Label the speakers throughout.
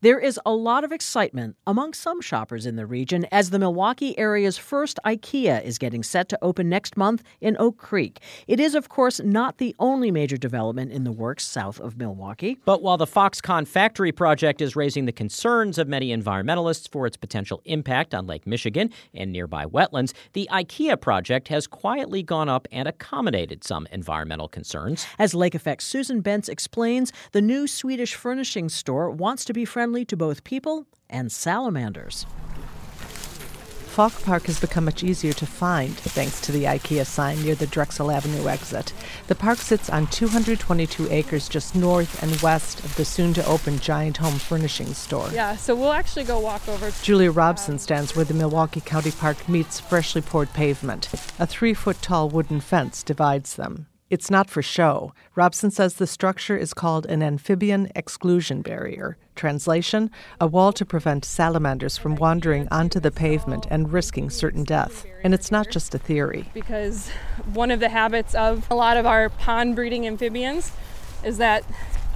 Speaker 1: There is a lot of excitement among some shoppers in the region as the Milwaukee area's first IKEA is getting set to open next month in Oak Creek. It is, of course, not the only major development in the works south of Milwaukee.
Speaker 2: But while the Foxconn factory project is raising the concerns of many environmentalists for its potential impact on Lake Michigan and nearby wetlands, the IKEA project has quietly gone up and accommodated some environmental concerns.
Speaker 1: As Lake Effect's Susan Bentz explains, the new Swedish furnishing store wants to be friendly to both people and salamanders.
Speaker 3: Falk Park has become much easier to find thanks to the IKEA sign near the Drexel Avenue exit. The park sits on 222 acres just north and west of the soon-to-open Giant Home Furnishings store.
Speaker 4: Yeah, so we'll actually go walk over.
Speaker 3: Julia Robson stands where the Milwaukee County Park meets freshly poured pavement. A 3-foot-tall wooden fence divides them. It's not for show. Robson says the structure is called an amphibian exclusion barrier. Translation, a wall to prevent salamanders from wandering onto the pavement and risking certain death. And it's not just a theory.
Speaker 4: Because one of the habits of a lot of our pond breeding amphibians is that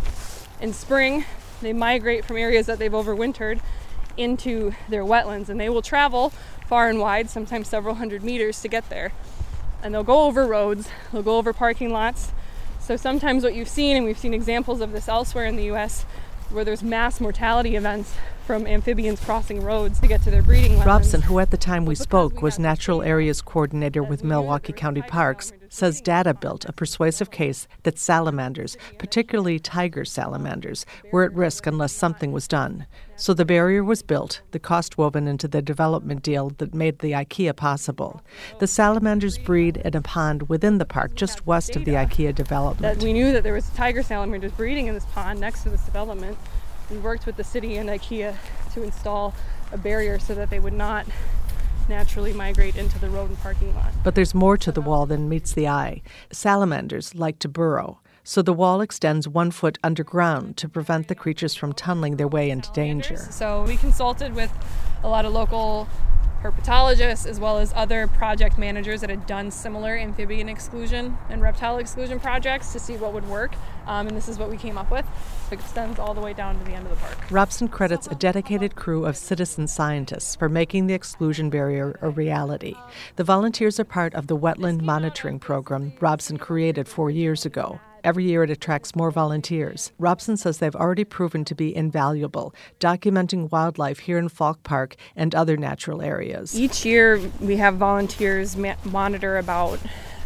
Speaker 4: in spring they migrate from areas that they've overwintered into their wetlands, and they will travel far and wide, sometimes several hundred meters to get there. And they'll go over roads, they'll go over parking lots. So sometimes what you've seen, and we've seen examples of this elsewhere in the U.S., where there's mass mortality events from amphibians crossing roads to get to their breeding wetlands.
Speaker 3: Robson, who at the time we spoke was Natural Areas Coordinator with Milwaukee County Parks, says data built a persuasive case that salamanders, particularly tiger salamanders, were at risk unless something was done. So the barrier was built, the cost woven into the development deal that made the IKEA possible. The salamanders breed in a pond within the park just west of the IKEA development.
Speaker 4: We knew that there was tiger salamanders breeding in this pond next to this development. We worked with the city and IKEA to install a barrier so that they would not naturally migrate into the road and parking lot.
Speaker 3: But there's more to the wall than meets the eye. Salamanders like to burrow, so the wall extends 1 foot underground to prevent the creatures from tunneling their way into danger.
Speaker 4: So we consulted with a lot of local herpetologists as well as other project managers that had done similar amphibian exclusion and reptile exclusion projects to see what would work. And this is what we came up with. It extends all the way down to the end of the park.
Speaker 3: Robson credits a dedicated crew of citizen scientists for making the exclusion barrier a reality. The volunteers are part of the wetland monitoring program Robson created 4 years ago. Every year it attracts more volunteers. Robson says they've already proven to be invaluable, documenting wildlife here in Falk Park and other natural areas.
Speaker 4: Each year we have volunteers monitor about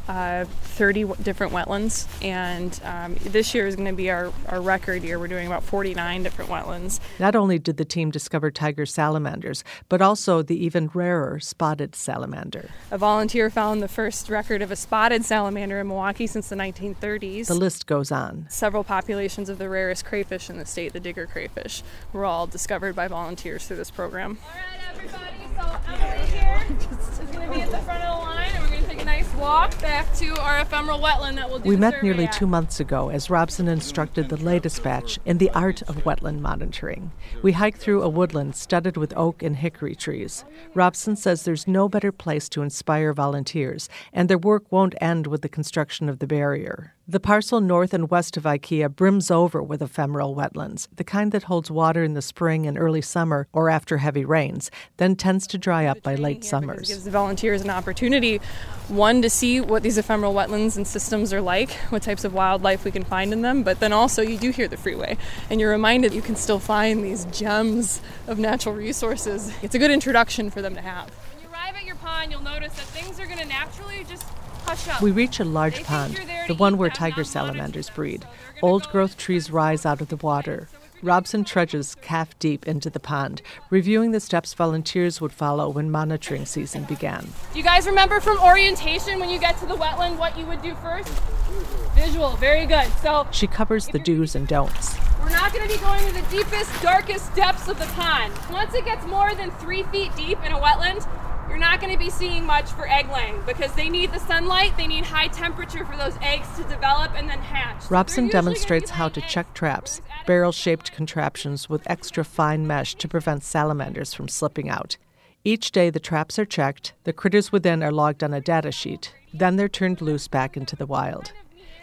Speaker 4: 30 different wetlands, and this year is going to be our record year. We're doing about 49 different wetlands.
Speaker 3: Not only did the team discover tiger salamanders, but also the even rarer spotted salamander.
Speaker 4: A volunteer found the first record of a spotted salamander in Milwaukee since the 1930s.
Speaker 3: The list goes on.
Speaker 4: Several populations of the rarest crayfish in the state, the digger crayfish, were all discovered by volunteers through this program.
Speaker 5: All right, everybody, so Emily here is going to be at the front of the line, and we're going to take a nice walk back to our ephemeral wetland that we'll do.
Speaker 3: We met nearly 2 months ago as Robson instructed the latest batch in the art of wetland monitoring. We hiked through a woodland studded with oak and hickory trees. Robson says there's no better place to inspire volunteers, and their work won't end with the construction of the barrier. The parcel north and west of IKEA brims over with ephemeral wetlands, the kind that holds water in the spring and early summer or after heavy rains, then tends to dry up by late summers.
Speaker 4: It gives the volunteers an opportunity, one, to see what these ephemeral wetlands and systems are like, what types of wildlife we can find in them, but then also you do hear the freeway, and you're reminded you can still find these gems of natural resources. It's a good introduction for them to have.
Speaker 5: When you arrive at your pond, you'll notice that things are going to naturally just hush up.
Speaker 3: We reach a large pond, the one where tiger salamanders breed. Old-growth trees rise out of the water. Robson trudges calf-deep into the pond, reviewing the steps volunteers would follow when monitoring season began.
Speaker 5: Do you guys remember from orientation when you get to the wetland what you would do first? Visual, very good. So
Speaker 3: she covers the do's and don'ts.
Speaker 5: We're not going to be going to the deepest, darkest depths of the pond. Once it gets more than 3 feet deep in a wetland, you're not going to be seeing much for egg laying because they need the sunlight, they need high temperature for those eggs to develop and then hatch.
Speaker 3: Robson demonstrates how to check traps, barrel-shaped contraptions with extra fine mesh to prevent salamanders from slipping out. Each day the traps are checked, the critters within are logged on a data sheet, then they're turned loose back into the wild.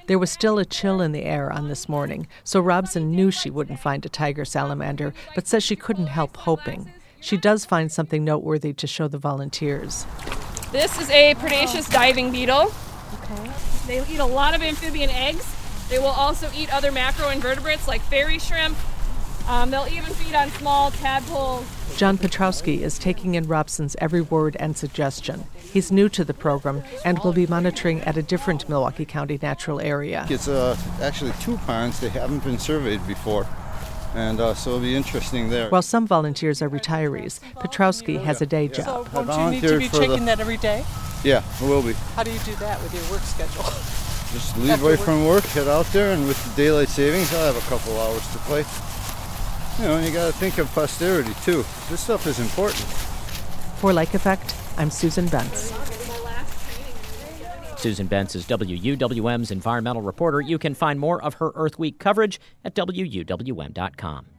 Speaker 3: There was still a chill in the air on this morning, so Robson knew she wouldn't find a tiger salamander, but says she couldn't help hoping. She does find something noteworthy to show the volunteers.
Speaker 5: This is a predaceous diving beetle.
Speaker 3: Okay.
Speaker 5: They eat a lot of amphibian eggs. They will also eat other macroinvertebrates like fairy shrimp. They'll even feed on small tadpoles.
Speaker 3: John Petrowski is taking in Robson's every word and suggestion. He's new to the program and will be monitoring at a different Milwaukee County natural area.
Speaker 6: It's actually 2 ponds. They haven't been surveyed before, and so it'll be interesting there.
Speaker 3: While some volunteers are retirees, Petrowski has a day job.
Speaker 7: So won't you need to be checking that every day?
Speaker 6: Yeah, it will be.
Speaker 7: How do you do that with your work schedule?
Speaker 6: Just leave right from work, head out there, and with the daylight savings, I'll have a couple hours to play. You know, and you got to think of posterity, too. This stuff is important.
Speaker 3: For Lake Effect, I'm Susan Bentz.
Speaker 2: Susan Bentz is WUWM's environmental reporter. You can find more of her Earth Week coverage at WUWM.com.